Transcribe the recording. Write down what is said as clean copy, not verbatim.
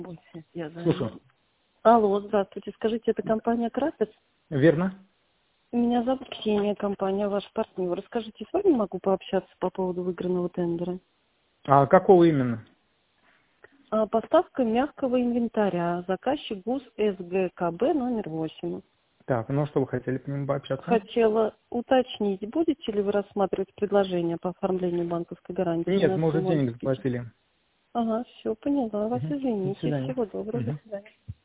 Я знаю. Слушаю. Алло, здравствуйте. Скажите, это компания Красец? Верно. Меня зовут Ксения, компания ваш партнер. Расскажите, с вами могу пообщаться по поводу выигранного тендера? А какого именно? Поставка мягкого инвентаря. Заказчик ГУС СГКБ номер 8. Так, ну что вы хотели по нему пообщаться? Хотела уточнить, будете ли вы рассматривать предложение по оформлению банковской гарантии? Нет, на мы уже сумму денег 10 000? заплатили. Ага, все, поняла вас, Мгм. До извините. свидания. Всего доброго, до Мгм. свидания.